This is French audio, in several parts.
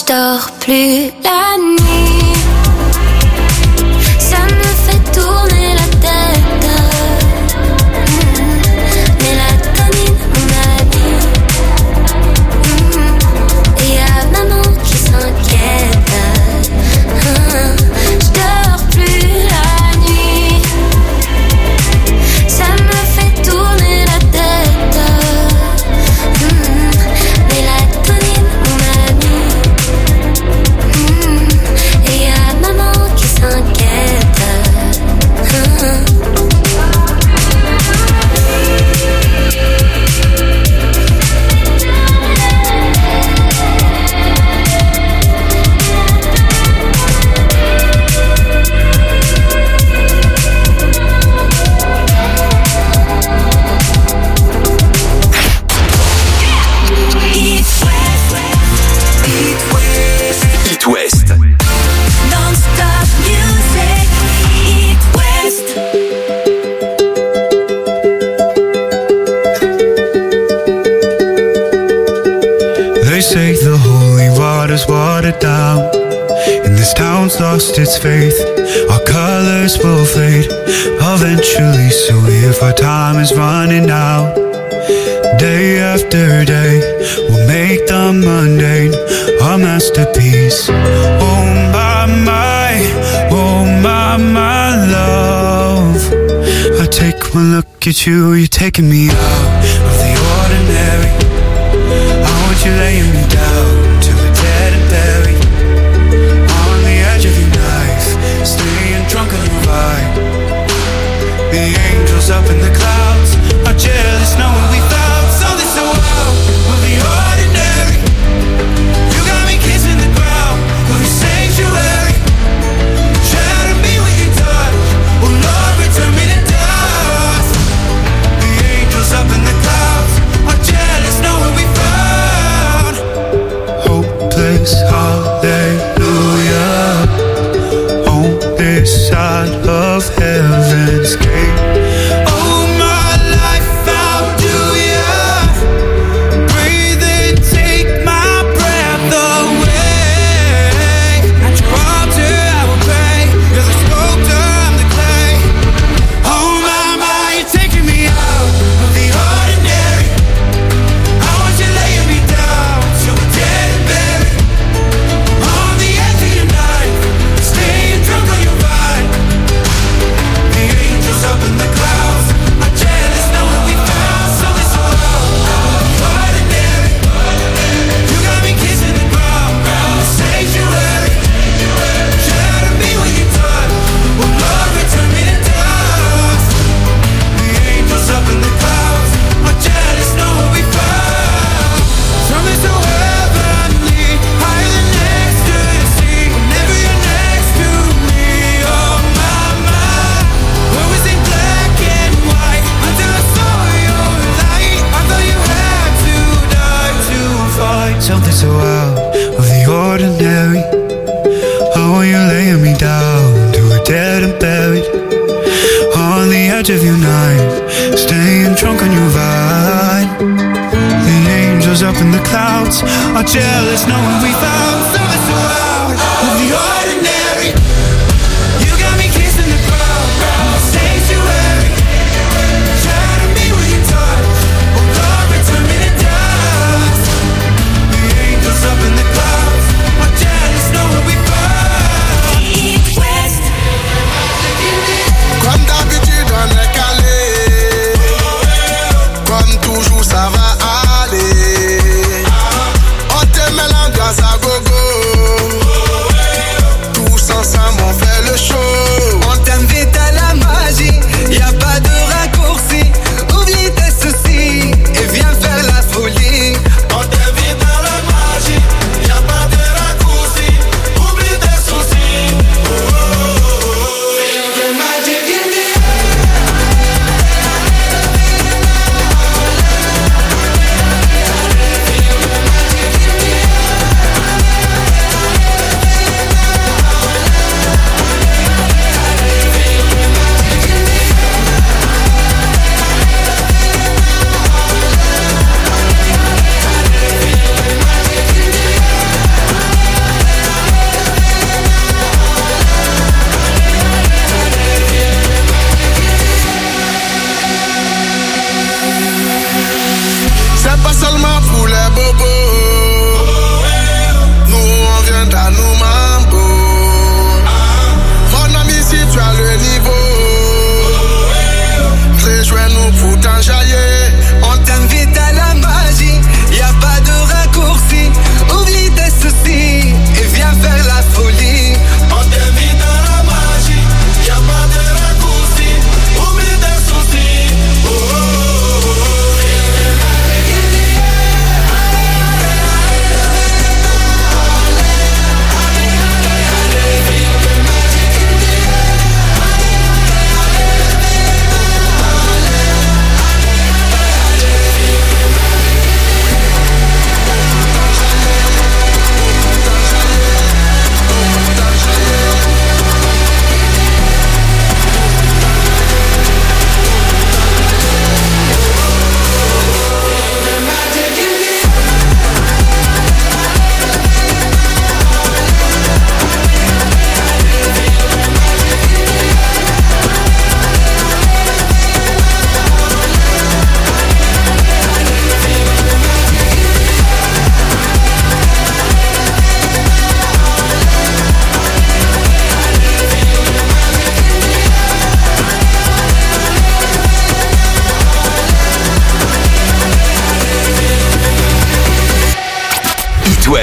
dors plus la nuit. Ça me fait tourner la tête. Mélatonine, mon ami. Et y'a maman qui s'inquiète. Je dors plus la nuit. Ça me fait tourner la tête. Mélatonine, mon ami. Et y'a maman qui s'inquiète. It West. Non-stop music. It West. They say the holy water's watered down, and this town's lost its faith. Our colors will fade eventually, so if our time is running out, day after day, we'll make the mundane our masterpiece. Oh my, my love. I take one look at you, you're taking me out of the ordinary. I want you laying me down to a dead and buried on the edge of your knife, staying drunk on your vibe. The angels up in the clouds are jealous knowing we found something so out of the ordinary. You got me kissing the ground of your sanctuary. Shatter me with your touch, oh Lord, return me to dust. The angels up in the clouds are jealous knowing we found hopeless hallelujah on this side of heaven's gate. Oh my life, how do ya breathe and take my breath away? At your altar I will pray, you're the sculptor, I'm the clay. Oh my, you're taking me out of the ordinary. I want you laying me down till we're dead and buried on the edge of your knife, staying drunk on your vine. The angels up in the clouds are jealous knowing we found something so ordinary. You got me kissing the ground in the sanctuary. Shatter me with your touch, oh Lord, return me to dust. The angels up in the clouds are jealous knowing we found something so heavenly, higher than ecstasy. Whenever you're next to me, oh my, where was in black and white until I saw your light. I thought you had to die to find something so out of the ordinary. Oh, you're laying me down to a dead and buried on the edge of your knife, staying drunk on your vine. The angels up in the clouds are jealous knowing we found something so out of the ordinary. You got me kissing the ground in the sanctuary. Shatter me with your touch, oh Lord, return me to dust. The angels up in the clouds are jealous knowing we found It West. Comme d'habitude on est calé, comme toujours ça va aller. On te met l'ambiance à gogo,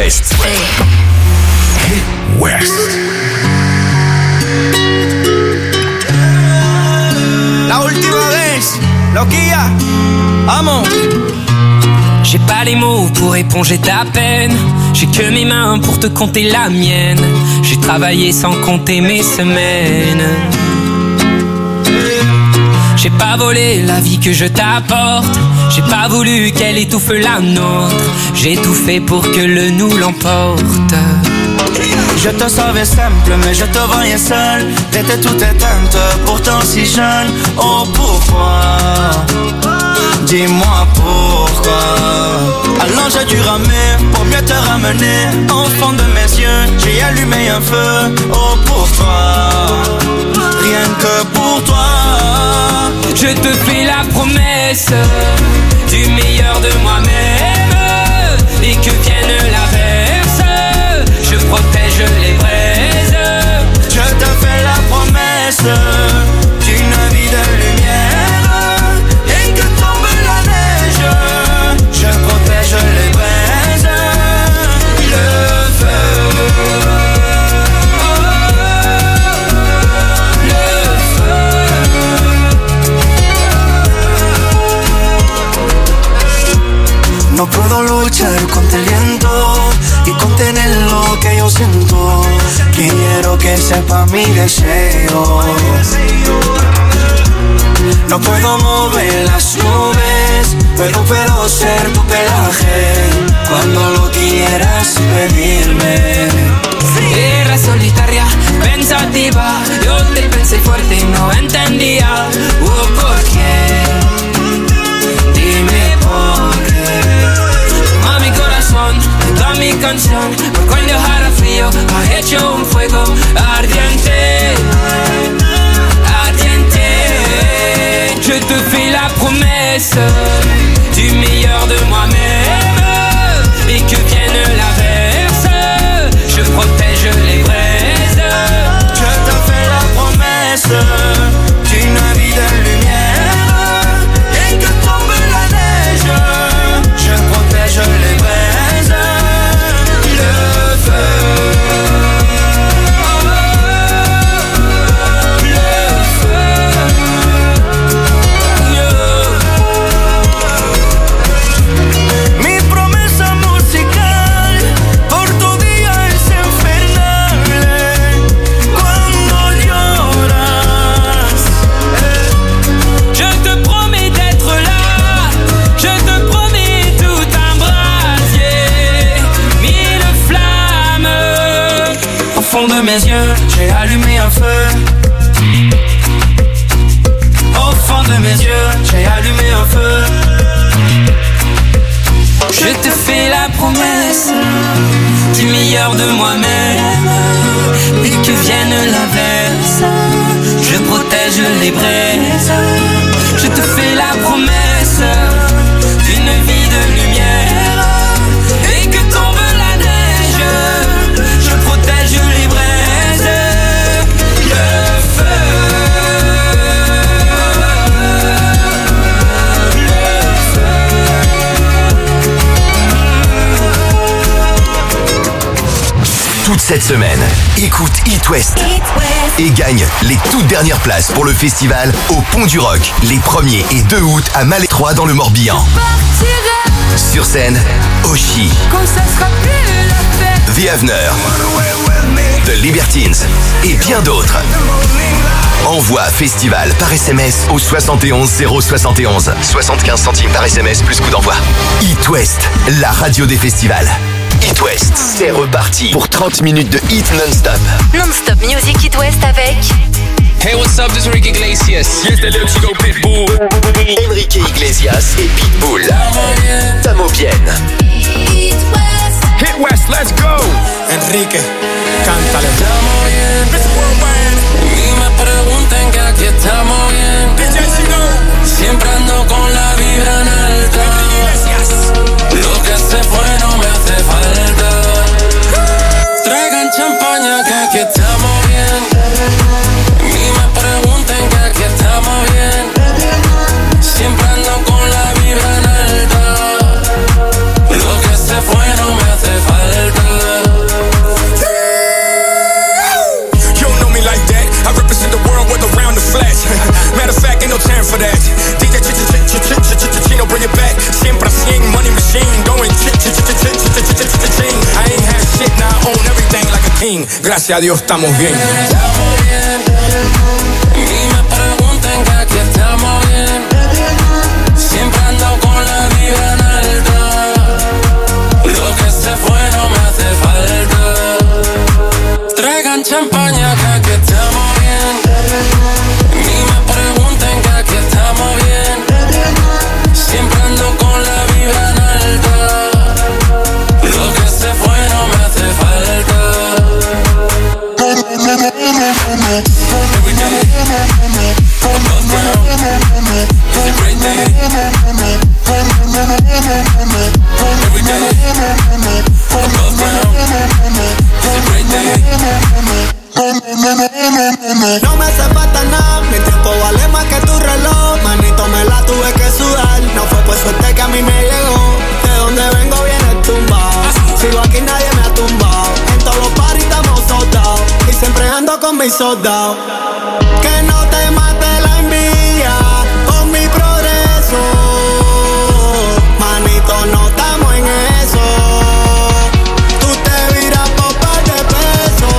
West. Hit West. La última vez, loquilla, amo. J'ai pas les mots pour éponger ta peine. J'ai que mes mains pour te compter la mienne. J'ai travaillé sans compter mes semaines. J'ai pas volé la vie que je t'apporte. J'ai pas voulu qu'elle étouffe la nôtre. J'ai tout fait pour que le nous l'emporte. Je te savais simple, mais je te voyais seul. T'étais toute éteinte, pourtant si jeune. Oh pourquoi? Dis-moi pourquoi. Alors j'ai dû ramer pour mieux te ramener. Au fond de mes yeux, j'ai allumé un feu. Oh pour toi, rien que pour toi. Je te fais la promesse du meilleur de moi-même. Et que vienne l'averse, je protège les braises. Je te fais la promesse d'une vie de lumière. Et que tombe la neige, je protège les braises. Le feu, le feu. No puedo luchar contra el viento y contener lo que yo siento. Quiero que sepa mi deseo. No puedo mover las nubes, pero puedo ser tu pelaje cuando lo quieras pedirme. Era solitaria, pensativa. Yo te pensé fuerte y no entendía. ¿Por qué? Dime por qué. Toma mi corazón, toda mi canción. Porque el dejara frío ha hecho un fuego ardiente. Ardiente. Je te fais la promesse du meilleur de moi-même. Et que vienne l'averse, je protège les braises. Je te fais la promesse d'une vie de lumière. Et que tombe la neige, je protège les braises. Le feu, le feu. Mi promesa musical por tu día es infernal. Cuando lloras, Je te promets d'être là. Je te promets tout un brasier. Mille flammes. au fond de mes yeux, j'ai allumé un feu. Au fond de mes yeux, j'ai allumé un feu. Je te fais la promesse du meilleur de moi-même. Et que vienne l'averse, je protège les braises. Je te fais la promesse d'une vie de lumière. Et que tombe la neige, je protège les braises. Le feu, le Toute cette semaine, écoute Hit West et gagne les toutes dernières places pour le festival au Pont du Rock les 1er et 2 août à Malais 3 dans le Morbihan. Sur scène, Oshi, The Avener, The Libertines et bien d'autres. Envoie festival par SMS au 71 071. 75 centimes par SMS plus coût d'envoi. Hit West, la radio des festivals. Hit West, c'est reparti pour 30 minutes de hit non-stop. Non-stop Music Hit West avec Hey, what's up? This is Enrique Iglesias. Here's the little chico Pitbull. Enrique Iglesias et Pitbull. Tamo bien. Hit West. Hit West, let's go. Enrique, cántale. Y me preguntan que aquí estamos bien. Siempre ando con la vibra en alta. Lo que se fue no me hace falta. Traigan champaña que aquí estamos bien. Y me preguntan que aquí estamos bien. Siempre ando con la vibra en alta. Lo que se fue no me hace falta. Gracias a Dios estamos bien. Estamos bien. Ni me pregunten que aquí estamos bien. Siempre ando con la vibra en alta. Lo que se fue no me hace falta. Traigan champaña que aquí estamos bien. Ni me pregunten que aquí estamos bien. Siempre ando con la vibra en alta. Lo que se fue no me hace falta. Every day, above ground, it's a great day. Every day, above ground, it's a great day. No me hace falta nada, mi tiempo vale más que tu reloj. Manito, me la tuve que sudar. No fue por suerte que a mí me llegó. De donde vengo viene tumbado. Sigo aquí, nadie me ha tumbado. En todos los parties estamos soldados. Y siempre ando con mis soldados. Que no te mate la envidia con mi progreso. Manito, no estamos en eso. Tú te viras por par de pesos.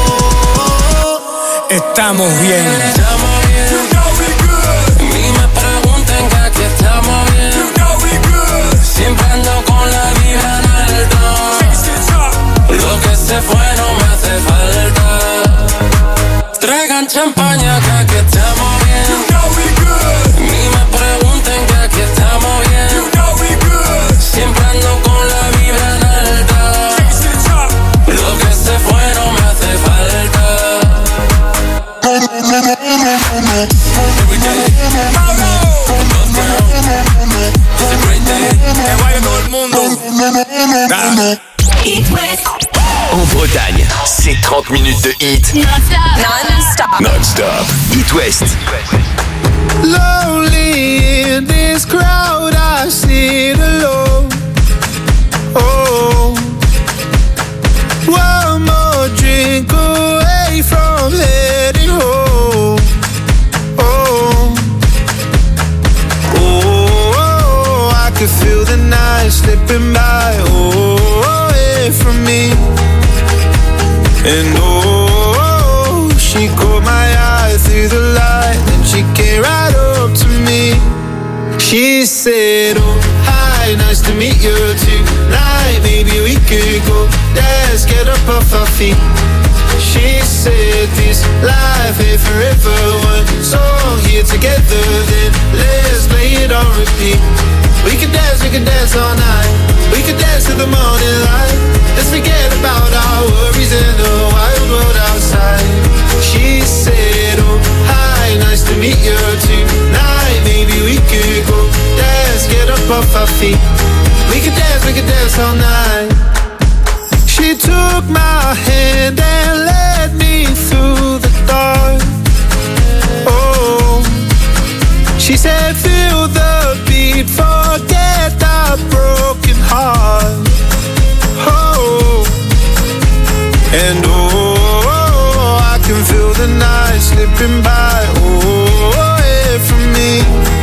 Estamos bien. Estamos bien. Ni me pregunten que aquí estamos bien. Siempre ando con la vibra en alta. Lo que se fue no me hace falta. Traigan champaña que aquí estamos bien. Ni me pregunten que aquí estamos bien. Siempre ando con la vibra en alta. Lo que se fue no me hace falta. Every day, above ground, it's a great day. Que vaya todo el mundo. En Bretagne, c'est 30 minutes de hit Non-stop. non-stop. Hit West. Lonely in this crowd, I sit alone. Oh, one more drink away from heading home. Oh, oh, I can feel the night slipping by. Oh, away from me. And oh, she caught my eye through the light, and she came right up to me. She said, oh, hi, nice to meet you tonight. Maybe we could go dance, get up off our feet. She said, this life ain't forever. One song here together, then let's play it on repeat. We can dance all night. We can dance to the morning light. Let's forget about our worries in the wild world outside. She said, oh, hi, nice to meet you tonight. Maybe we could go dance, get up off our feet. We can dance all night. She took my hand and led me through the dark. Oh, she said, feel the beat, forget our broken heart. Oh, and oh, I can feel the night slipping by. Oh, away from me.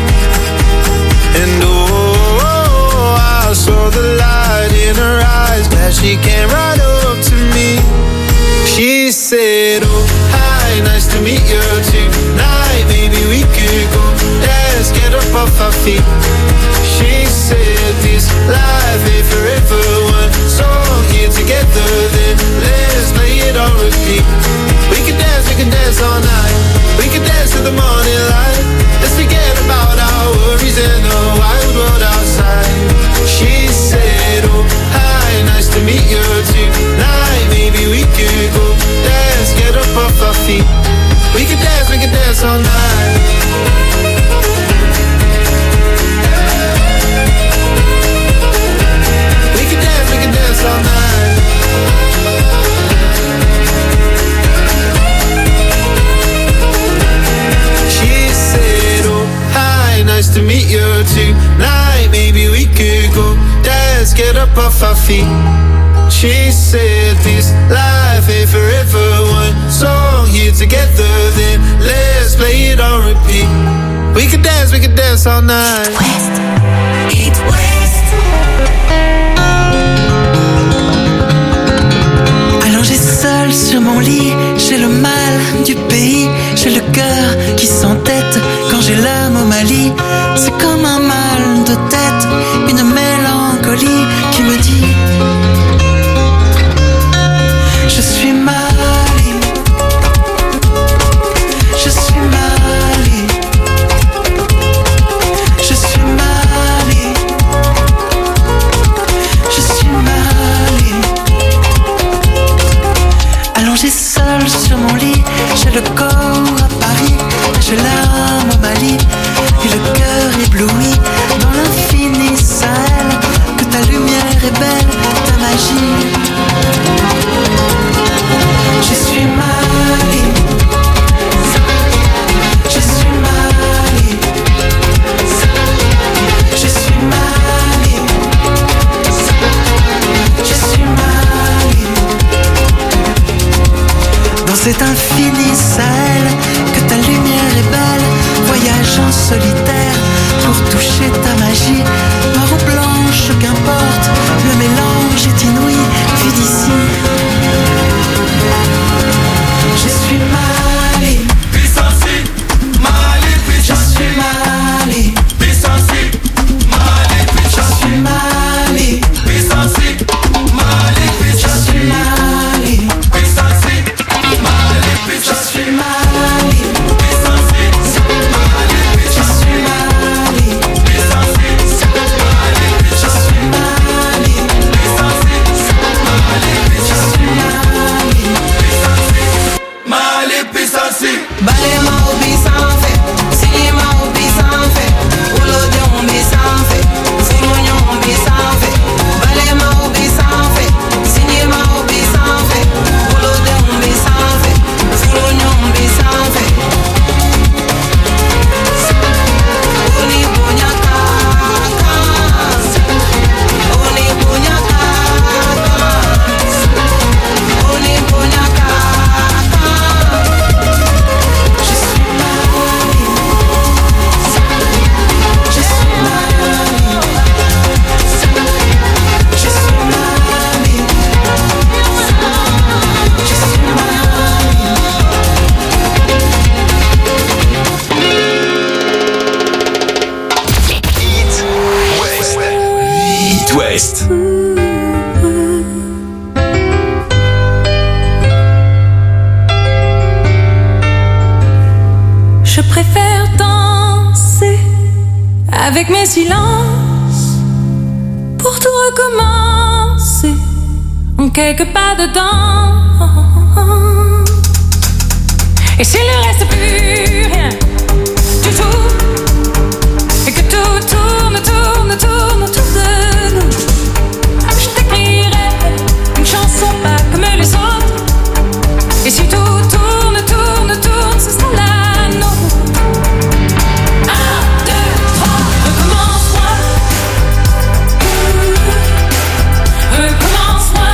And oh, I saw the light in her eyes as she came right up to me. She said, oh, hi, nice to meet you tonight. Maybe we could go dance, get up off our feet. She said, this life ain't forever. One song here together, then let's play it on repeat. We can dance all night. We can dance to the morning light. Let's forget about our worries and the wild world outside. She said, oh, hi, nice to meet you tonight. Maybe we could go dance, get up off our feet. We can dance all night. We can dance all night. She said, oh, hi, nice to meet you tonight. Maybe we could go dance, get up off our feet. She said, this life ain't forever. One song here together, then let's play it on repeat. We could dance all night. Hit West. Allongée seule sur mon cet infini ciel, que ta lumière est belle, voyage en solitaire pour toucher ta magie, noire ou blanche, qu'importe, le mélange est inouï, vu d'ici. Je suis Mali, Pissansi, Mali, je suis Mali, Pissansi, Mali, je suis Mali, Pissansi, Mali, je suis Mali, Pissansi, Mali, je suis Mali, Pissansi, Mali, je suis Mali, Pissansi, Mali, je suis Mali, Pissansi, Mali, je suis Mali. Mali, Pissansi. Balema obi sanfɛ, sinima obi sanfɛ, wolodenw bi sanfɛ, furuɲɔgɔnw bi sanfɛ. Balema obi sanfɛ, sinima obi sanfɛ, wolodenw bi sanfɛ, furuɲɔgɔnw bi sanfɛ. O ni bonya ka kan, o ni bonya ka kan, o ni bonya ka kan. Je suis Mali, je suis Mali, je suis Mali, je suis It West. Je préfère danser avec mes silences pour tout recommencer en quelques pas dedans. Et s'il ne reste plus rien du tout, et que tout tourne, tourne, tourne autour de nous, je t'écrirai une chanson pas comme les autres. Et si tout tourne, tourne, tourne, ce sera la nôtre. 1, 2, 3, recommence-moi. Recommence-moi.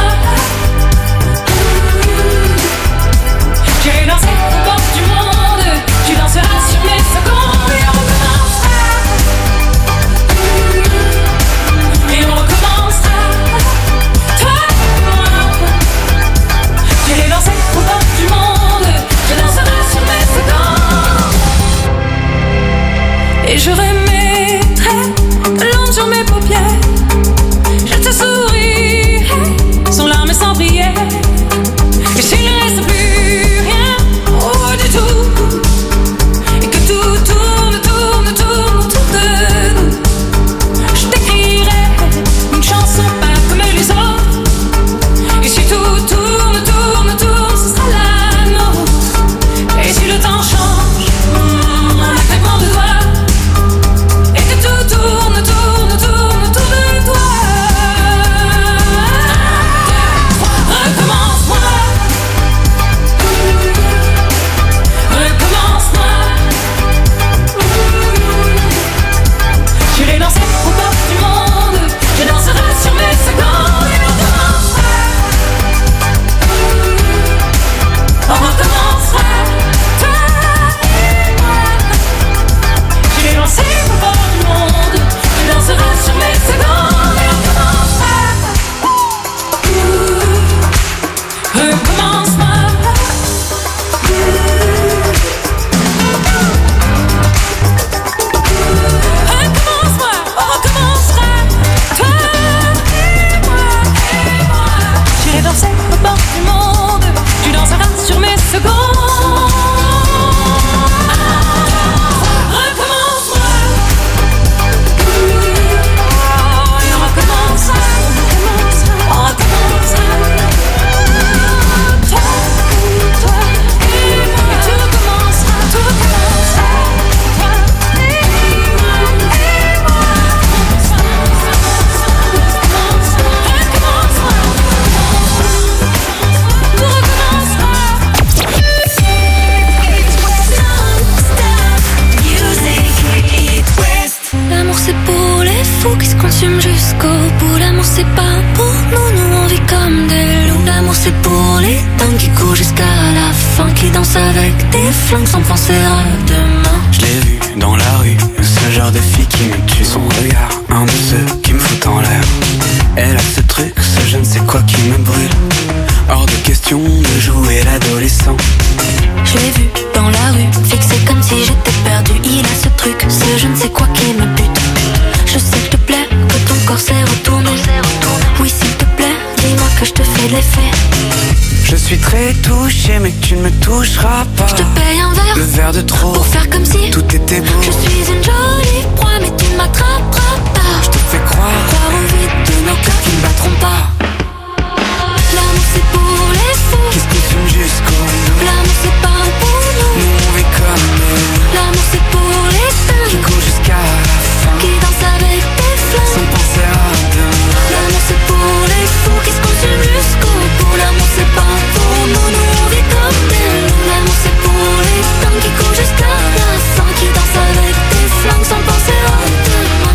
J'ai dansé au bord du monde, tu danseras sur mes secondes et on recommencera. Et on recommencera. Toi et moi. J'ai dansé au bord du monde, je danserai sur mes secondes. Et je remettrai de l'ombre sur mes paupières. Je te sourirai sans larmes et sans prière. Et s'il ne reste plus rien, oh du tout, et que tout tourne, tourne, tourne autour de nous, je t'écrirai une chanson pas comme les autres. Et si tout tourne, tourne, tourne, ce sera la nôtre. Et si le temps change, en un claquement de doigts, et que tout tourne, tourne, tourne autour de toi. 1, 2, 3, recommence-moi. Recommence-moi. J'irai danser au bord du monde, je danserai sur mes secondes et on recommencera. On recommencera, toi et moi. J'irai danser au bord du monde, je danserai sur mes secondes et on recommencera. Recommence-moi. Recommence-moi, on recommencera. Toi et moi. J'irai danser au bord du monde, tu danseras sur mes secondes. Recommence-moi. Et on recommencera. On recommencera. Toi et moi. Et tout recommencera, tout recommencera. Toi et moi. Tout recommencera. L'amour c'est pour les fous qui se consument jusqu'au bout. L'amour c'est pas pour nous, nous on vit comme des loups. L'amour c'est pour les temps qui courent jusqu'à la fin. danses avec des flingues sans penser à demain. Je l'ai vu dans la rue, ce genre de fille qui me tue. Son regard, un de ceux qui me fout en l'air. Elle a ce truc, ce je ne sais quoi qui me brûle. Hors de question de jouer l'adolescent. Je l'ai vu dans la rue, fixé comme si j'étais perdu. Il a ce truc, ce je ne sais quoi qui me bute. Je sais que te plaît, que ton corps s'est retourné. Oui s'il te plaît, dis-moi que je te fais de l'effet. Je suis très touché mais tu ne me toucheras pas. Je te paye un verre, le verre de trop, pour faire comme si tout était beau. Je suis une jolie proie mais tu ne m'attraperas pas. Je te fais croire au vide de nos cœurs qui ne battront pas. L'amour c'est pour les fous qui se consument jusqu'au bout. L'amour c'est pas pour nous, nous on vit comme nous. L'amour c'est pour les dingues qui courent jusqu'à la fin, qui dansent avec des flingues sans penser à demain. L'amour c'est pour les fous qui se consument jusqu'au bout. L'amour c'est pas pour nous, nous on vit comme des loups. L'amour c'est pour les dingues qui courent jusqu'à la fin, qui dansent avec des flingues sans penser à demain.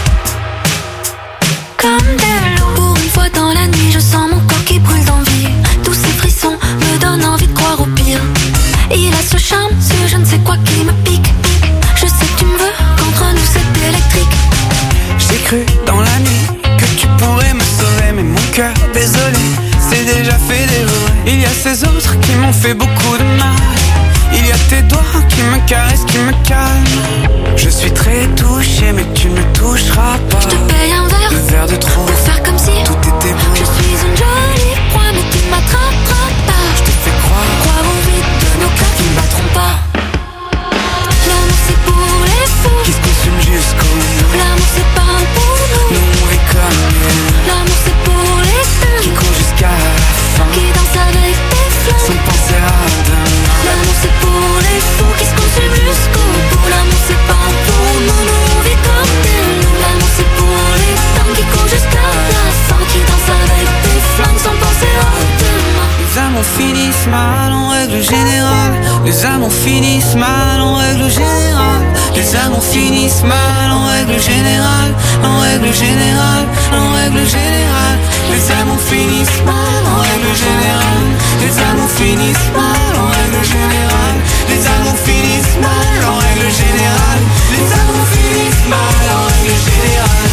Comme des loups. Pour une fois dans la nuit, je sens mon corps qui brûle d'envie. Tous ces frissons me donnent envie de croire au pire. Il a ce charme, ce je ne sais quoi qui me pique. Je sais que tu me veux, qu'entre nous c'est électrique. J'ai cru dans la nuit que tu pourrais me sauver, mais mon cœur, désolé, c'est déjà fait dévorer. Il y a ces autres qui m'ont fait beaucoup de mal. Il y a tes doigts qui me caressent, qui me calment. Je suis très touché mais tu ne me toucheras pas. Je te paye un verre, le verre de trop, pour faire comme si tout était beau. Je suis une jolie proie mais tu ne m'attraperas pas. Je te fais croire au vide de nos cœurs qui ne battront pas. L'amour c'est pour les fous qui se consument jusqu'au bout. L'amour c'est pas pour nous, nous on vit comme nous. L'amour c'est pour les dingues qui courent jusqu'à la fin, qui dansent avec des flingues sans penser à demain. L'amour c'est pour les fous qui se consument jusqu'au bout. L'amour c'est pas pour nous, nous on vit comme des loups. L'amour c'est pour les dingues qui courent jusqu'à la fin, qui dansent avec des flingues sans penser à demain. Les amours finissent mal en règle générale. Les amours finissent mal en règle générale. Les amours finissent mal en règle générale. En règle générale, en règle générale. Les amours finissent mal en règle générale. Les amours finissent mal en règle générale. Les amours finissent mal en règle générale. Les amours finissent mal en règle générale.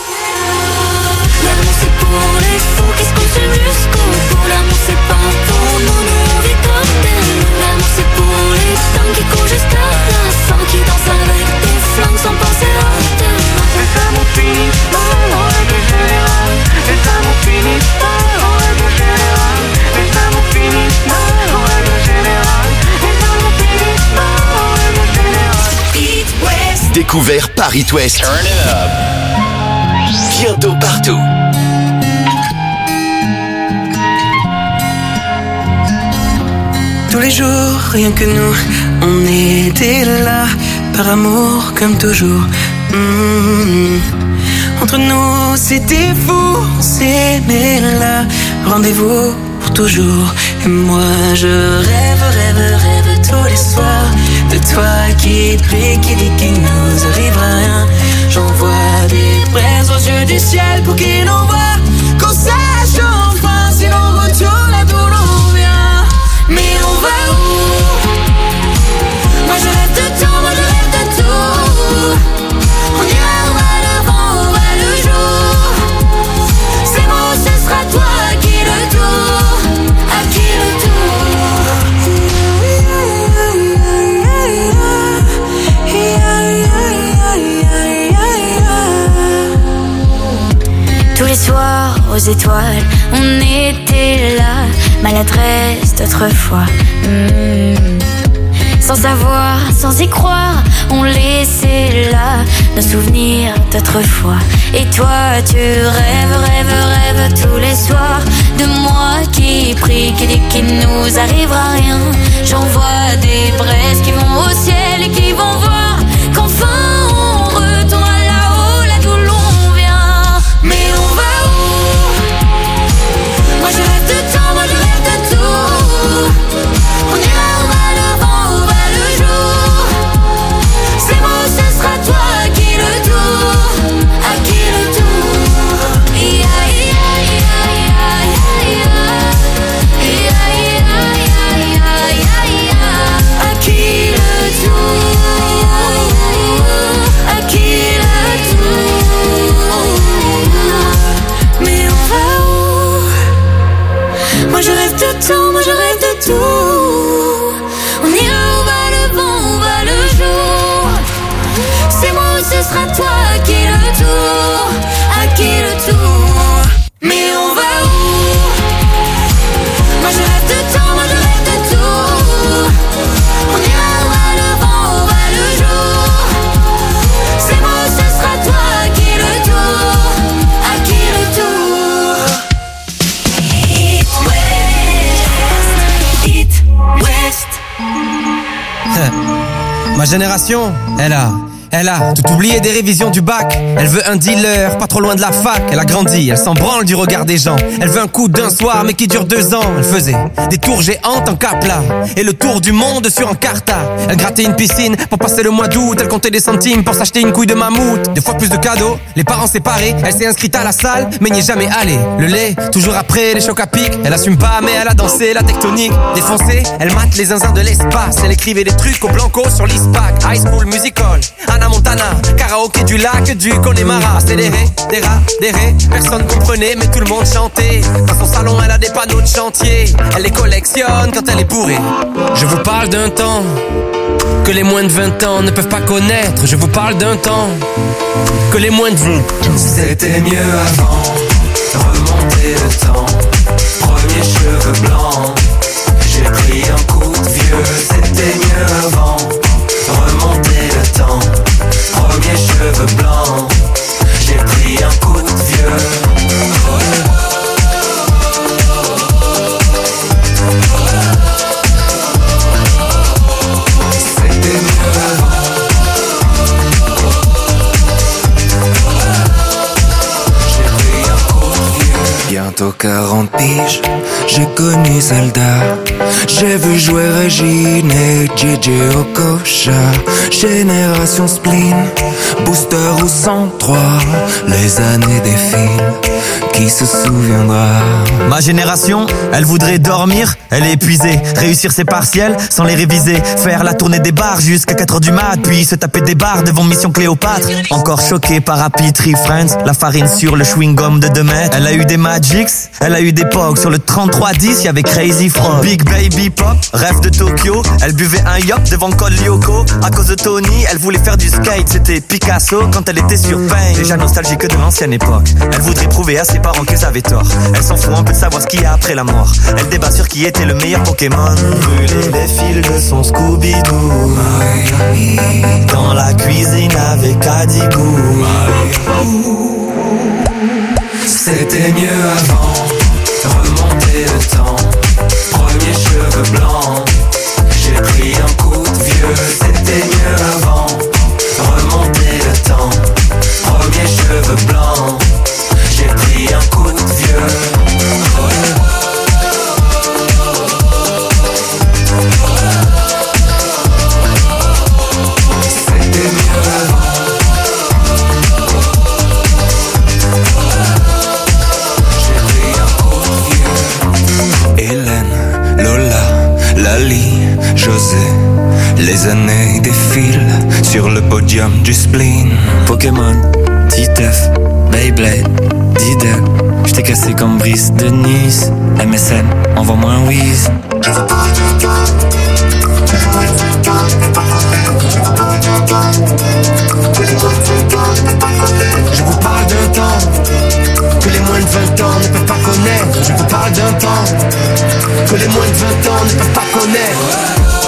L'amour c'est pour les fous qui se consument jusqu'au bout. L'amour c'est pas pour nous, nous on vit comme des loups. L'amour c'est pour les dingues qui courent jusqu'à la fin, qui dansent avec des flingues sans penser à demain. Les amours finissent mal en règle générale. Les amours finissent mal en règle générale. Les amours finissent mal en règle générale. Les amours finissent mal en règle générale. It West. Découvert par It West. Turn it up. Bientôt partout. Tous les jours, rien que nous, on était là, par amour comme toujours. Entre nous, c'était fou, on s'aimait là, rendez-vous pour toujours. Et moi, je rêve tous les soirs de toi qui prie, qui dit qu'il nous arrivera rien. J'envoie des braises aux yeux du ciel pour qu'il nous voit, qu'on sache enfin si l'on retourne là d'où l'on vient. Mais on va où? Moi je rêve de tout, moi je rêve de tout. On ira, on va l'avant, on va le jour. C'est bon, ce sera toi qui le tour, à qui le tour. Tous les soirs aux étoiles, on était là, maladresse d'autrefois. Sans savoir, sans y croire, on laissait là nos souvenirs d'autrefois. Et toi tu rêves tous les soirs de moi qui prie, qui dit qu'il nous arrivera rien. J'envoie des braises qui vont au ciel et qui vont voir qu'enfin on retourne là-haut, là d'où l'on vient. Mais on va où? Moi je rêve de temps, moi je rêve de tout. On ira, on va l'avant, on va le jour. C'est bon, ce sera toi qui le tour, à qui le tour. rêve de temps, moi je rêve de tout. On ira où va le vent, où va le jour. C'est moi ou ce sera toi, à qui le tour, à qui le tour. Mais on va où? Moi je rêve de temps, moi je rêve de tout. On ira où va le vent, où va le jour. C'est moi ou ce sera toi, à qui le tour, à qui le tour. It West. Ma génération, elle a tout oublié des révisions du bac. Elle veut un dealer, pas trop loin de la fac. Elle a grandi, elle s'en branle du regard des gens. Elle veut un coup d'un soir, mais qui dure 2 ans. Elle faisait des tours géantes en Capla et le tour du monde sur Encarta. Elle grattait une piscine pour passer le mois d'août. Elle comptait des centimes pour s'acheter une couille de mammouth. 2 fois plus de cadeaux, les parents séparés. Elle s'est inscrite à la salle, mais n'y est jamais allée. Le lait, toujours après les chocs à pic. Elle assume pas, mais elle a dansé la tectonique. Défoncée, elle mate les zinzins de l'espace. Elle écrivait des trucs au blanco sur l'ISPAC. High School Musical, Anna Montana, karaoké du lac du Connemara. C'était des ré, personne comprenait mais tout le monde chantait. Dans son salon elle a des panneaux de chantier. Elle les collectionne quand elle est bourrée. Je vous parle d'un temps que les moins de 20 ans ne peuvent pas connaître. Je vous parle d'un temps que les moins de 20. C'était mieux avant, remonter le temps. Premier cheveux blancs, j'ai pris un coup de vieux. C'était mieux avant, remonter le temps. Premier cheveux blancs, j'ai pris un coup de vieux. C'était mieux avant. J'ai pris un coup de vieux. Bientôt 40 piges, j'ai connu Zelda. J'ai vu jouer Régine et JJ Okocha. Génération spleen, booster ou 103. Les années défilent, qui se souviendra? Ma génération, elle voudrait dormir, elle est épuisée. Réussir ses partiels sans les réviser. Faire la tournée des bars jusqu'à 4h du mat. Puis se taper des bars devant Mission Cléopâtre. Encore choqué par Happy Tree Friends. La farine sur le chewing-gum de 2 mètres. Elle a eu des Magics, elle a eu des Pogs. Sur le 3310, y'avait Crazy Frog. Big Baby Pop, rêve de Tokyo. Elle buvait un yop devant Col Lyoko. À cause de Tony, elle voulait faire du skate. C'était Picasso quand elle était sur Pain. Déjà nostalgique de l'ancienne époque. Elle voudrait prouver à ses parents qu'ils avaient tort. Elle s'en fout un peu de savoir ce qu'il y a après la mort. Elle débat sur qui était le meilleur Pokémon. Brûler les fils de son Scooby-Doo. Dans la cuisine avec Adibou. C'était mieux avant, remonter le temps. Premier cheveux blancs, j'ai pris un coup de vieux. C'était mieux avant, remonter le temps. Premier cheveux blancs, j'ai pris un coup de vieux. C'était mieux avant. J'ai pris un coup de vieux. Hélène, Lola, Lali, José. Les années défilent sur le podium du spleen. Pokémon, Titeuf, Beyblade, Diddle. J't'ai cassé comme Brice de Nice. MSN, envoie-moi un whiz. Je vous parle d'un temps que les moins de 20 ans ne peuvent pas connaître. Je vous parle d'un temps que les moins de 20 ans ne peuvent pas connaître.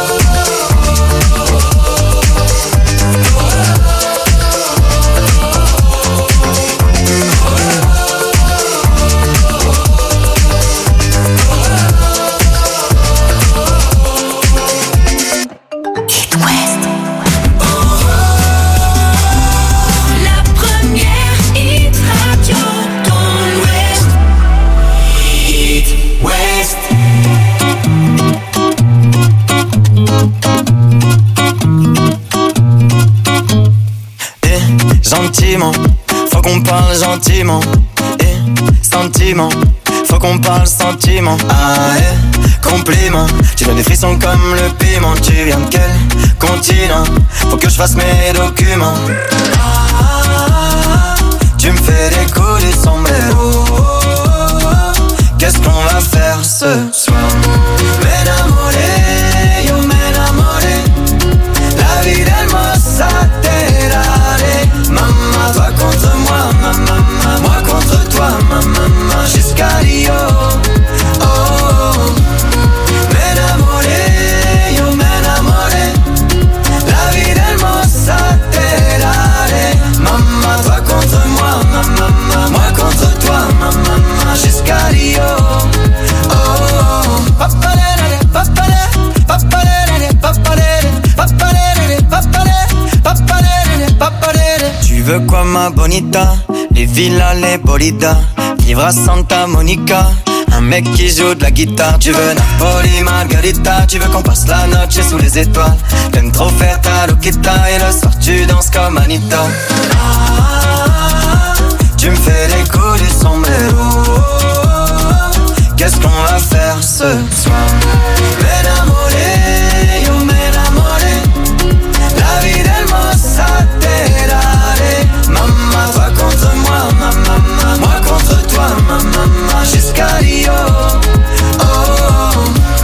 Gentiment, faut qu'on parle gentiment. Et sentiment, faut qu'on parle sentiment. Ah compliment, tu donnes des frissons comme le piment. Tu viens de quel continent? Faut que je fasse mes documents. Tu me fais des coups du sombrero. Qu'est-ce qu'on va faire ce soir? Santa Bonita, les villas, les bolidas, vivre à Santa Monica. Un mec qui joue de la guitare. Tu veux Napoli, Margarita. Tu veux qu'on passe la noche sous les étoiles. T'aimes trop faire ta loquita. Et le soir tu danses comme Anita. Tu me fais les coups du sombrero. Qu'est-ce qu'on va faire ce soir? M'enamoré, yo m'enamoré. La vie del mozzarella. Maman, toi contre moi, maman. Moi contre toi, maman. Jusqu'à Rio. Oh,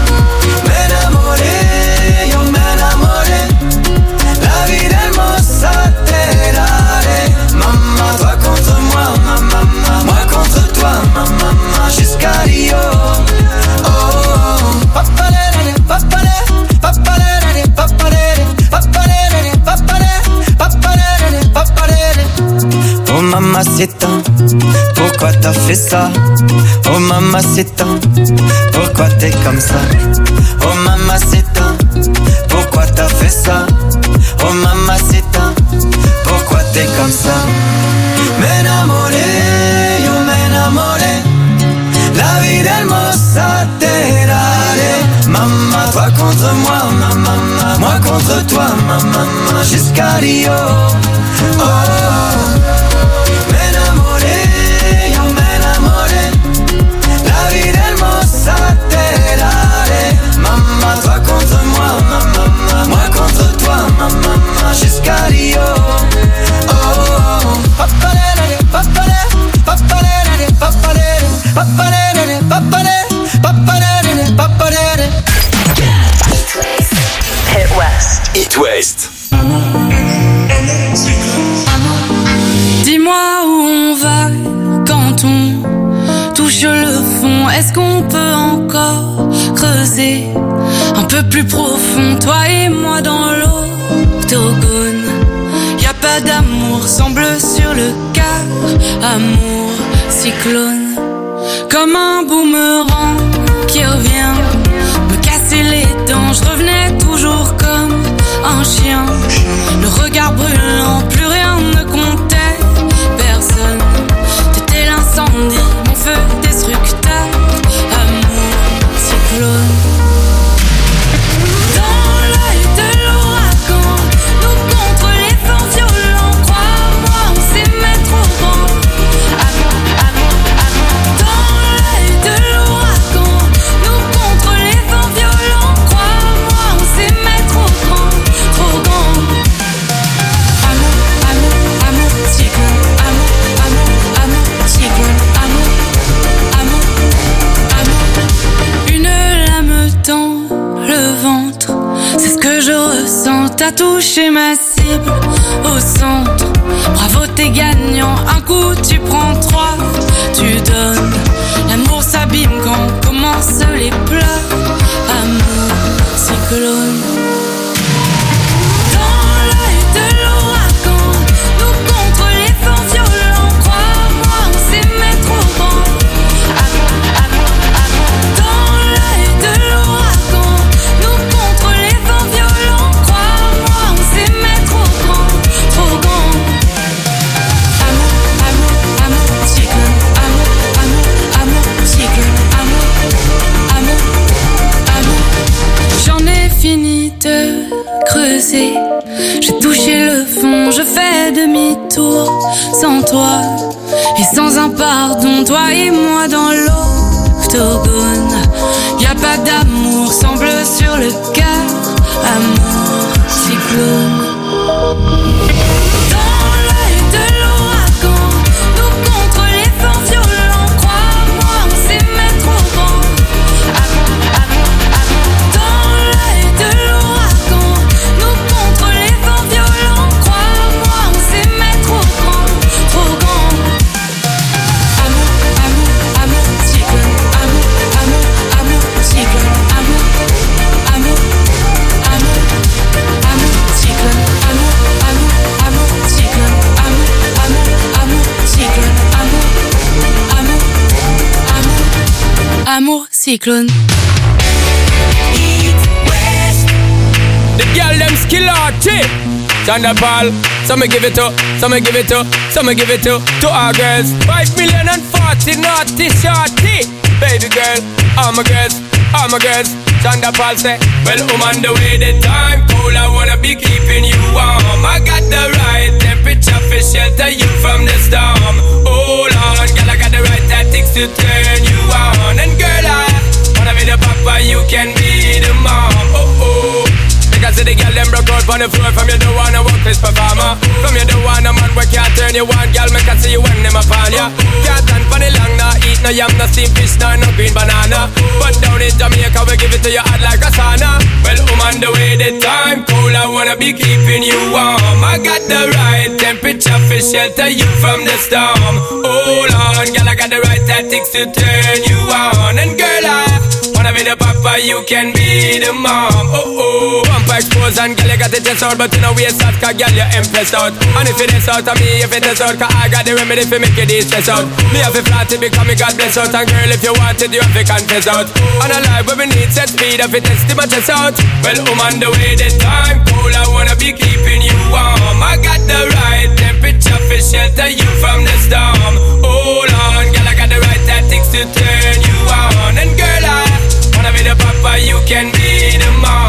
m'enamoré, yo m'enamoré. La vie del mozzarella. Maman, toi contre moi, maman. Moi contre toi, maman. Jusqu'à Rio. Oh, papalere, papalere, papalere, papalere, papalere, papalere, papalere, papalere. Oh mamacita, pourquoi t'as fait ça? Oh mamacita, pourquoi t'es comme ça? Oh mamacita, pourquoi t'as fait ça? Oh mamacita, pourquoi t'es comme ça? M'enamoré, yo m'enamoré. La vie del mozzarella. Maman, toi contre moi, maman. Moi contre toi, maman. Jusqu'à Rio. Oh, m'enamoré, yo m'enamoré. La vie del mozzarella. Maman, toi contre moi, maman. Moi contre toi, maman. Jusqu'à Rio. Oh, papalere, papalere, papalere, papalere, papalere, papalere, papalere, papalere. Hit West. Hit West. Dis-moi où on va quand on touche le fond. Est-ce qu'on peut encore creuser un peu plus profond, toi et moi dans l'octogone? Y'a pas d'amour, semble sur le quart. Amour, cyclone, comme un boomerang qui revient me casser les dents. Je revenais toujours comme un chien, le regard brûlant, plus rien ne comptait. Personne, t'étais l'incendie, mon feu destructeur. Amour, cyclone. Dans l'œil de l'ouragan, nous contre les vents violents. Crois-moi, on s'aimait trop grand. Dans l'œil de l'ouragan, nous contre les vents violents. Crois-moi, on s'aimait trop grand, trop grand. Amour, amour, amour, cyclone. Amour, amour, amour, cyclone. Amour, amour, amour. Une lame tend le ventre, c'est ce que je ressens. T'as touché ma cible au centre. Bravo, t'es gagnant. Un coup, tu prends trois, tu donnes. L'amour s'abîme quand commencent les pleurs. Amour, cyclone. Dans l'œil de l'ouragan, nous contre les vents violents. Crois-moi, on s'aimait trop grand. Dans l'œil de l'ouragan, nous contre les vents violents. Crois-moi, on s'aimait trop grand, trop grand. Amour, amour, amour, cyclone. Amour, amour, amour, cyclone. Amour, amour, amour. J'en ai fini de creuser, j'ai touché le fond, je fais demi-tour. Sans toi et sans un pardon, toi et moi dans l'octogone. Y'a pas d'amour, semble sur le cœur. Amour, cyclone. Dans l'œil de l'ouragan, nous contre les vents violents. Crois-moi, on s'aimait trop grand. Dans l'œil de l'ouragan, nous contre les vents violents. Crois-moi, on s'aimait trop grand, trop grand. Amour, amour, amour, cyclone. Amour, amour, amour, cyclone. Amour, amour, amour, amour, cyclone. Amour, amour, amour, cyclone. Amour, amour, amour, cyclone. Amour, amour, amour, amour, cyclone. The girl them skill arty. Chanda Paul. So me give it to, so me give it to, so me give it to our girls. 5,040,000 naughty shorty. Baby girl, all my girls, all my girls. Chanda Paul say, well, on the way, the time cold, I wanna be keeping you warm. I got the right temperature for shelter you from the storm. Hold on, girl, I got the right tactics to turn you on. And girl, I wanna be the papa, you can be the mom. Oh. Because the girl them broke out on the floor. From you don't wanna work this performer. From you don't wanna man where can't turn you on. Girl, make I see you when them upon ya. Can't stand for the long, nah eat no yam, no steamed fish, no green banana. But down in Jamaica we give it to you hot like a sauna. Well, on the way, the time cold, I wanna be keeping you warm. I got the right temperature for shelter you from the storm. Hold on, girl, I got the right tactics to turn you on. And girl, I wanna be the papa, you can be the mom. Oh. Bumper expose and girl, you got the chest out, but you know we start, cause girl, you impressed out. And if it is out of me, if it is out, cause I got the remedy for make you de-stress out. Me have a flat to become me God bless out. And girl, if you want it, you have to confess out. On a life where we need set speed, if it is to my chest out. Well, on the way, the time cold, I wanna be keeping you warm. I got the right temperature for shelter you from the storm. Hold on, girl, I got the right tactics to turn you on. And girl, I wanna be the papa, you can be the mom.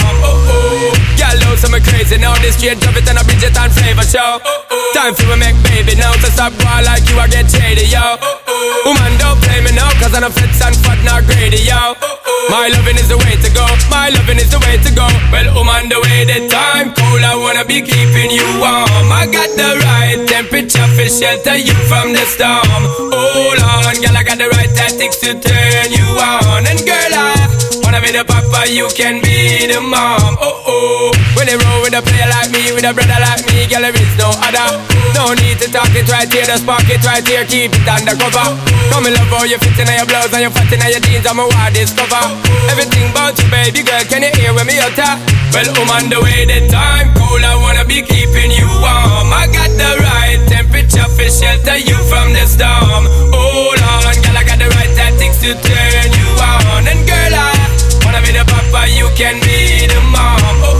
Girl, know some crazy now. This straight drop it and a Bridget and Flavor show. Time for me make baby now. To stop boy like you, I get shady, yo. Woman, don't play me now, cause I'm a fits and fat, not greedy, yo. My loving is the way to go. My loving is the way to go. Well, on the way, the time cold, I wanna be keeping you warm. I got the right temperature for shelter you from the storm. Hold on, girl, I got the right tactics to turn you on. And girl, I wanna be the papa, you can be the mom. Oh. When they roll with a player like me, with a brother like me, girl, there is no other. No need to talk it right here, just park it right here, keep it undercover. Come in love how you fit in your blouse and you fat in your jeans, I'm a wild discover. Everything about you, baby girl, can you hear when me utter? Well, on the way, the time cold, I wanna be keeping you warm. I got the right temperature for shelter you from the storm. Hold on, girl, I got the right tactics to turn you on. And girl, I wanna be the papa, you can be the mom.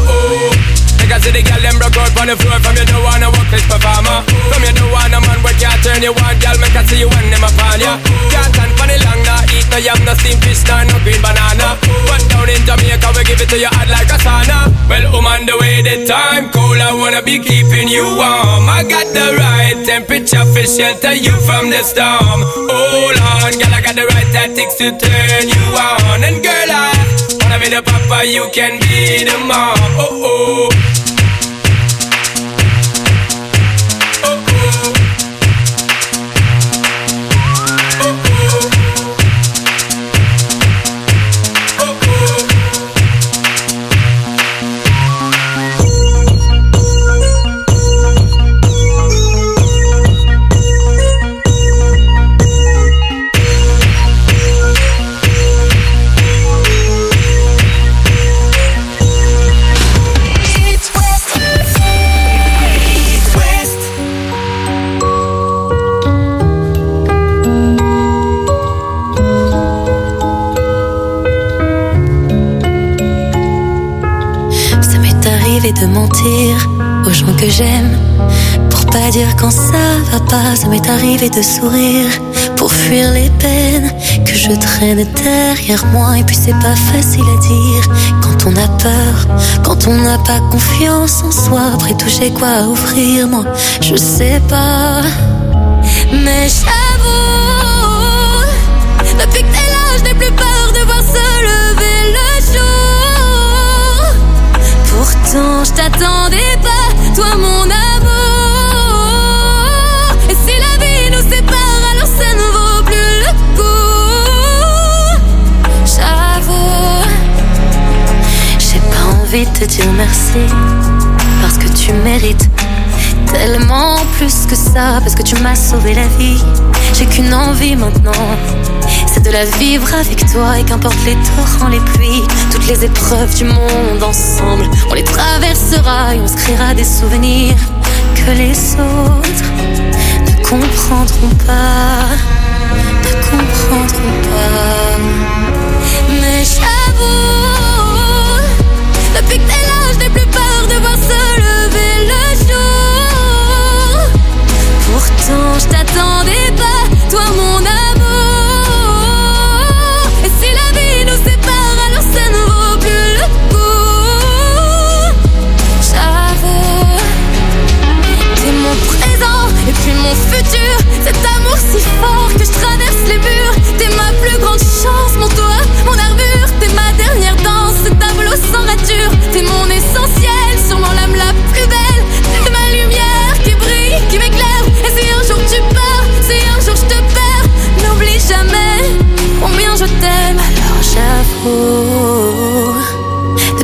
Because the girl them broke out on the floor. From you don't wanna work this performer. From you don't wanna man where can't turn you on. Girl, make I see you when them upon ya. Can't stand for the long, nah eat no yam, no steamed fish, no green banana. But down in Jamaica we give it to you hot like a sauna. Well, on the way, the time cold, I wanna be keeping you warm. I got the right temperature for shelter you from the storm. Hold on, girl, I got the right tactics to turn you on. And girl, I wanna be the papa, you can be the mom. Oh. De mentir aux gens que j'aime pour pas dire quand ça va pas. Ça m'est arrivé de sourire pour fuir les peines que je traîne derrière moi. Et puis c'est pas facile à dire quand on a peur, quand on n'a pas confiance en soi. Après tout j'ai quoi à offrir, moi je sais pas. Mais j'avoue, depuis que t'es là je n'ai plus peur de voir se lever le jour. Pourtant je t'attendais pas, toi mon amour. Et si la vie nous sépare, alors ça ne vaut plus le coup. J'avoue, j'ai pas envie de te dire merci, parce que tu mérites tellement plus que ça, parce que tu m'as sauvé la vie. J'ai qu'une envie maintenant, c'est de la vivre avec toi. Et qu'importe les torrents, les pluies, toutes les épreuves du monde ensemble, on les traversera et on se créera des souvenirs que les autres ne comprendront pas, ne comprendront pas. Mais j'avoue, depuis que t'es là, je n'ai plus peur de voir se lever le jour.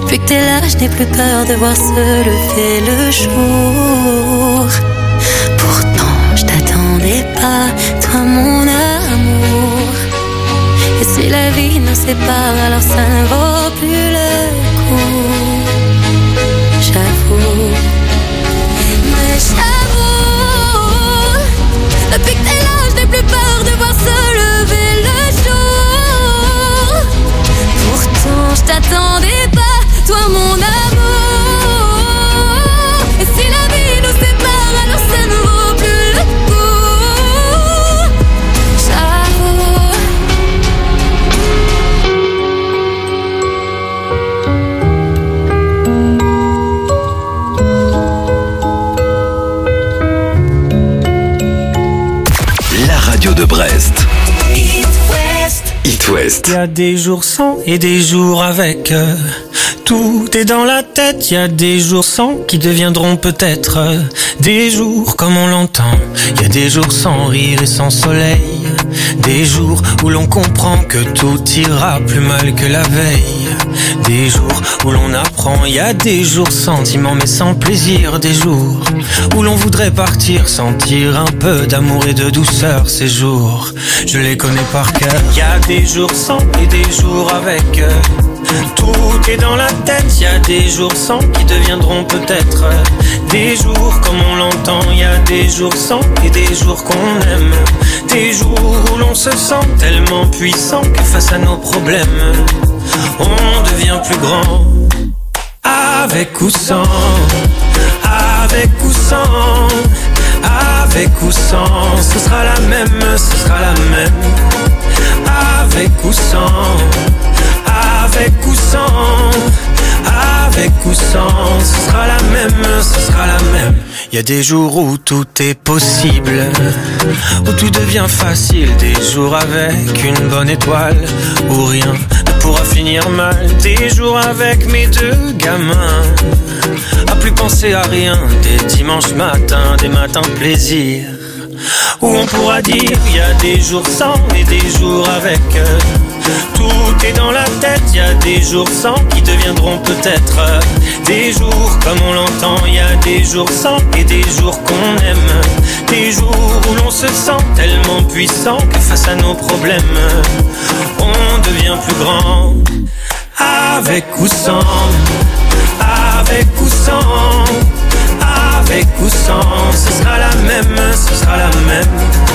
Depuis que t'es là, je n'ai plus peur de voir se lever le jour. Pourtant, je t'attendais pas, toi mon amour. Et si la vie nous sépare, alors ça ne vaut plus le coup. J'avoue, mais j'avoue, depuis que t'es là, je n'ai plus peur de voir se lever le jour. Pourtant, je t'attendais pas, toi mon amour. Et si la vie nous sépare, alors ça ne vaut plus le coup. J'avoue. La radio de Brest. It West. It West. Il y a des jours sans et des jours avec. Tout est dans la tête, il y a des jours sans qui deviendront peut-être des jours comme on l'entend. Il y a des jours sans rire et sans soleil, des jours où l'on comprend que tout ira plus mal que la veille, des jours où l'on apprend. Il y a des jours sentiments mais sans plaisir, des jours où l'on voudrait partir, sentir un peu d'amour et de douceur. Ces jours, je les connais par cœur. Il y a des jours sans et des jours avec. Tout est dans la tête, il y a des jours sans qui deviendront peut-être des jours comme on l'entend. Il y a des jours sans et des jours qu'on aime, des jours où l'on se sent tellement puissant que face à nos problèmes, on devient plus grand. Avec ou sans, avec ou sans, avec ou sans, ce sera la même, ce sera la même. Avec ou sans, avec ou sans, avec ou sans, ce sera la même, ce sera la même. Il y a des jours où tout est possible, où tout devient facile, des jours avec une bonne étoile, où rien ne pourra finir mal, des jours avec mes deux gamins, à plus penser à rien, des dimanches matins, des matins plaisir, où on pourra dire il y a des jours sans et des jours avec. Tout est dans la tête, il y a des jours sans qui deviendront peut-être des jours comme on l'entend. Il y a des jours sans et des jours qu'on aime, des jours où l'on se sent tellement puissant que face à nos problèmes, on devient plus grand. Avec ou sans, avec ou sans, avec ou sans, ce sera la même, ce sera la même.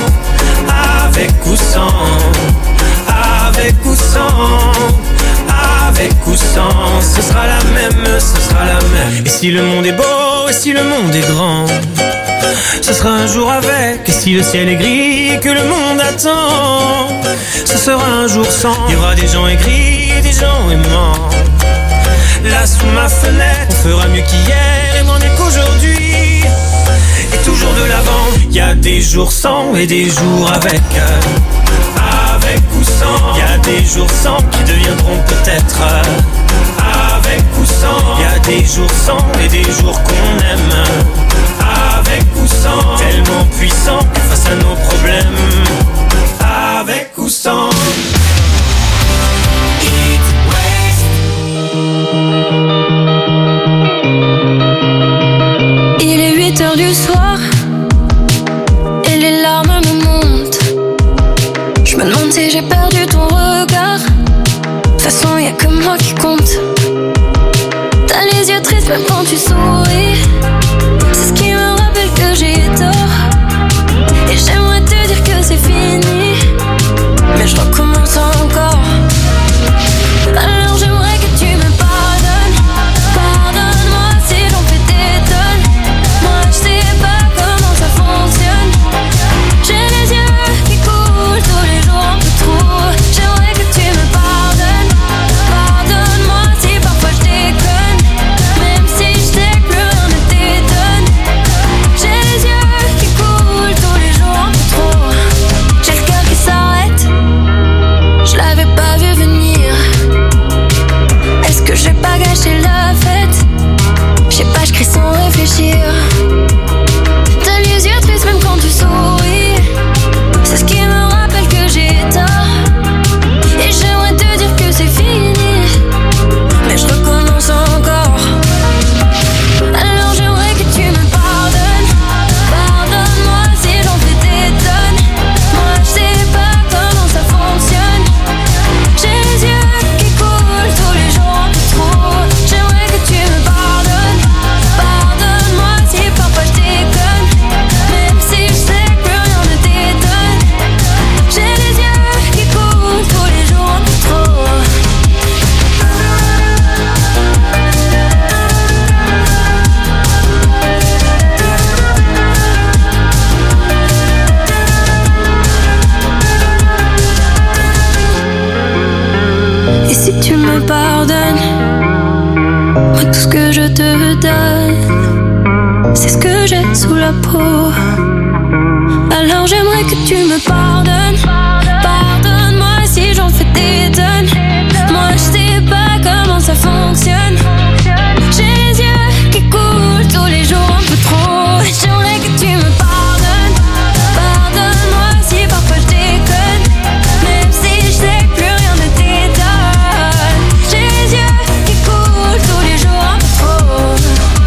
Avec ou sans, avec ou sans, avec ou sans, ce sera la même, ce sera la même. Et si le monde est beau, et si le monde est grand, ce sera un jour avec. Et si le ciel est gris et que le monde attend, ce sera un jour sans. Il y aura des gens aigris et des gens aimants. Là sous ma fenêtre, on fera mieux qu'hier et moins mieux qu'aujourd'hui, et toujours de l'avant. Il y a des jours sans et des jours avec. Avec ou sans, il y a des jours sans qui deviendront peut-être avec ou sans. Il y a des jours sans et des jours qu'on aime. Avec ou sans, tellement puissant que face à nos problèmes. Avec ou sans. Il est 8h du soir et les larmes me montent. Je me demande si j'ai perdu ton regard. De toute façon y'a que moi qui compte. T'as les yeux tristes même quand tu souris. C'est ce qui me rappelle que j'ai tort. Et j'aimerais te dire que c'est fini, mais je recommence encore. Alors j'aimerais que tu me pardonnes. Pardonne-moi si j'en fais des tonnes. Moi je sais pas comment ça fonctionne. J'ai les yeux qui coulent tous les jours un peu trop. J'aimerais que tu me pardonnes. Pardonne-moi si parfois je déconne, même si je sais que plus rien ne t'étonne. J'ai les yeux qui coulent tous les jours un peu trop. J'ai le cœur qui s'arrête, je l'avais pas vu venir. c'est ce que j'ai sous la peau. Alors j'aimerais que tu me pardonnes. Pardonne-moi si j'en fais des tonnes. Moi je sais pas comment ça fonctionne. J'ai les yeux qui coulent tous les jours un peu trop. J'aimerais que tu me pardonnes. Pardonne-moi si parfois je déconne. Même si je sais que plus rien ne t'étonne. J'ai les yeux qui coulent tous les jours un peu trop.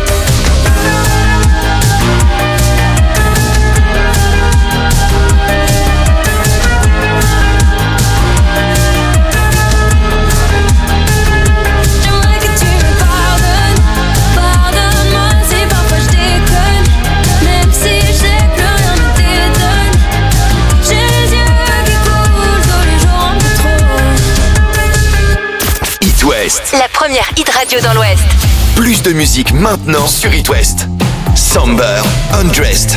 J'aimerais que tu me pardonnes. Pardonne-moi si parfois je déconne. Même si je sais que plus rien ne t'étonne. J'ai les yeux qui coulent tous les jours un peu trop. It West. La première hit radio dans l'Ouest. Plus de musique maintenant sur It West. Somber, Undressed.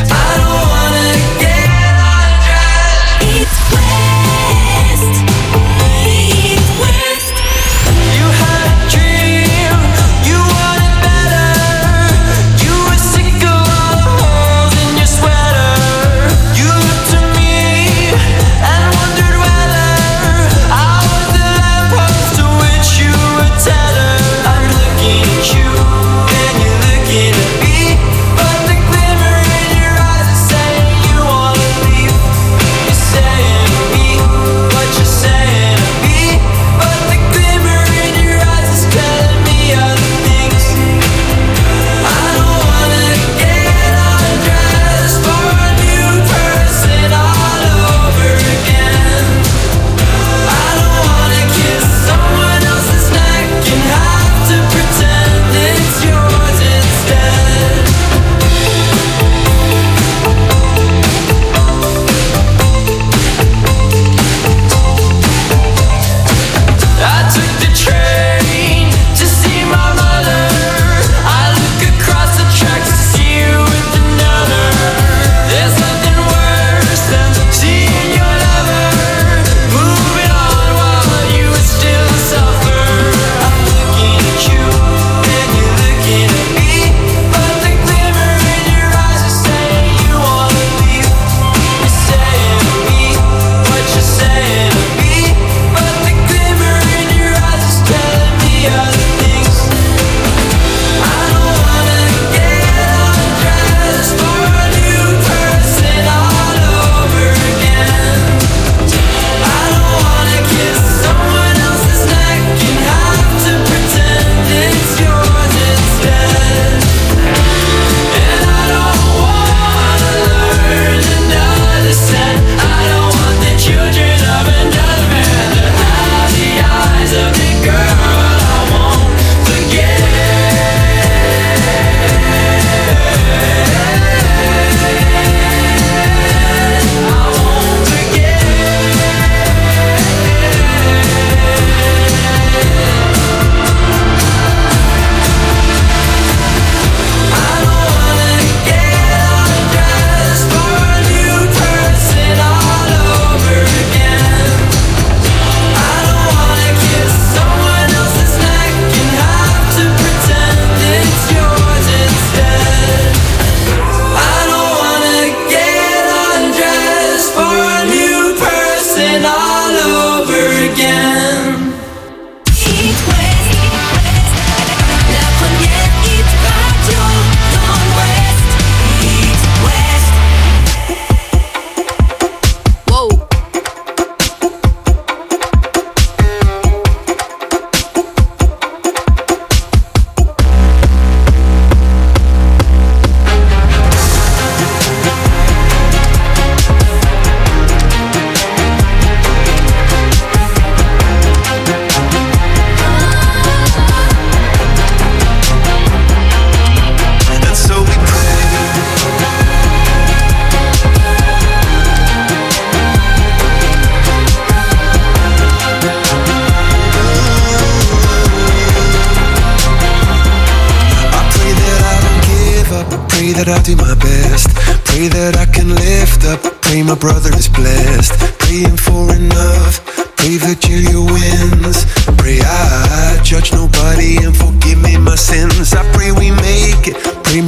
that I'll do my best. Pray that I can lift up. Pray my brother is blessed. Praying for enough. Pray Virgilia wins. Pray I judge nobody and forgive me my sins. I pray we make it. Pray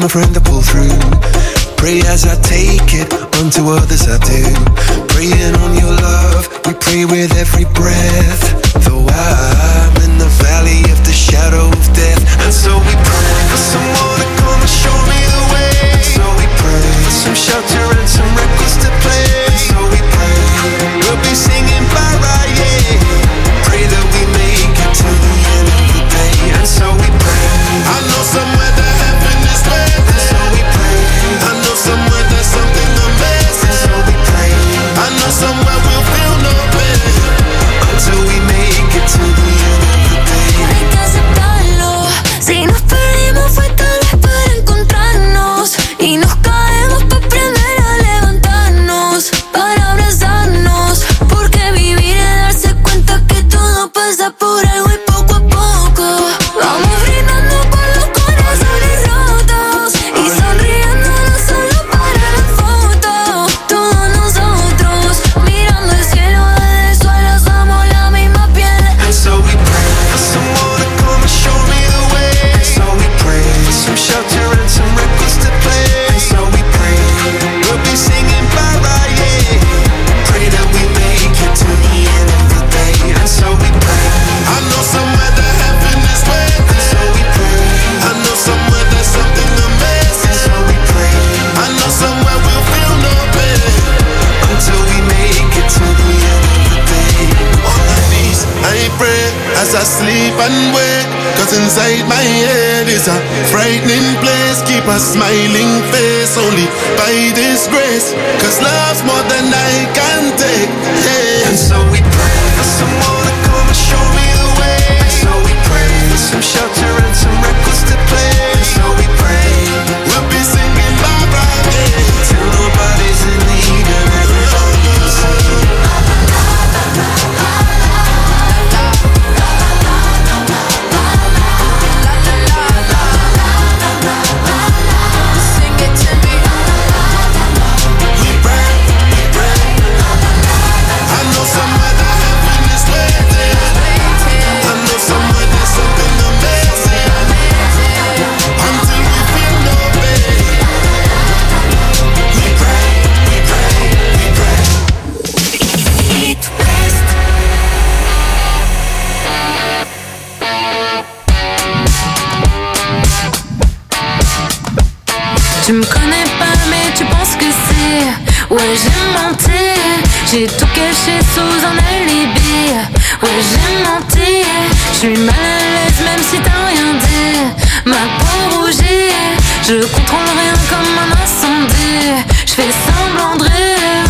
my friend, to pull through. Pray as I take it, unto others I do. Praying on your love, we pray with every breath. Though I'm in the valley of the shadow of death, and so we pray for someone to come and show me the way. And so we pray for some shelter and some records to play. And so we pray we'll be singing bye-bye, yeah. Pray that we make it to the end of the day. And so we pray. I know somewhere that heaven is waiting. And so we pray. I know somewhere there's something amazing. And so we pray. I know somewhere we'll feel no pain until we make it to the end of the day. Hay que aceptarlo. Si nos perdimos fue tal vez para encontrarnos. Y nos caemos para aprender a levantarnos, para abrazarnos. Porque vivir es darse cuenta que todo pasa por algo y poco a poco vamos brindando por los corazones rotos y sonriendo no solo para la foto. Todos nosotros mirando el cielo desde el suelo somos la misma piel. And so we pray for someone to come and show me the way. And so we pray for some shelter and some records to play. And so we pray we'll be singing bye-bye, yeah. Pray that we make it to the end of the day. And so we pray. I know somewhere that heaven is waiting. And so we pray. I know somewhere there's something amazing. And so we pray. I know somewhere we'll feel no pain until we make it to the end of the day. On my knees, I pray as I sleep and wake. Cause inside my head is a frightening place. Keep a smiling face only by this grace. Cause love's more than I can take, yeah. And so we pray for someone to come and show me the way. And so we pray for some shelter and some records to play. And so we pray we'll be singing bye-bye, yeah. Till nobody's in need and everybody's singing. Sing it to me. We pray, we pray. I know somewhere that heaven is waiting. I know somewhere there's something amazing until we feel no pain. We pray, we pray, we pray. It West. Tu me connais pas mais tu penses que c'est. Ouais j'ai menti. J'ai tout caché sous un alibi. Ouais j'ai menti. Je suis mal à l'aise même si t'as rien dit. Ma peau rougit. Je contrôle rien comme un incendie. Je fais semblant de rire.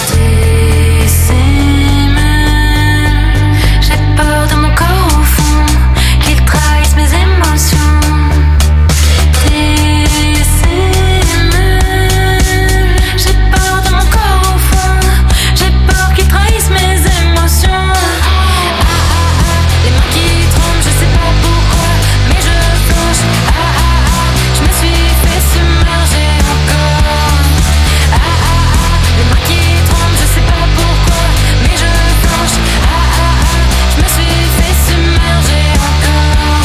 J'ai peur de mon corps au fond, qu'il trahisse mes émotions. J'ai peur de mon corps au fond, j'ai peur qu'il trahisse mes émotions. Les mains qui tremblent, je sais pas pourquoi, mais je flanche. Je me suis fait submerger encore. Les mains qui tremblent, je sais pas pourquoi, mais je flanche. Je me suis fait submerger encore.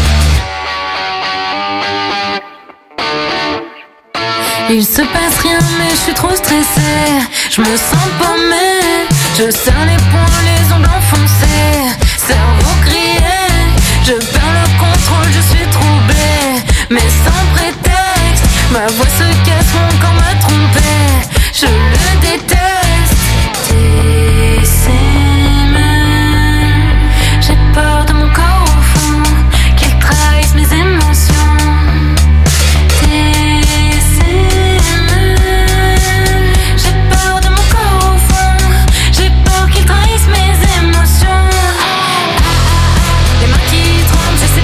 Il se passe rien mais je suis trop stressée. Je me sens paumée. Je serre les poings, les ongles enfoncés.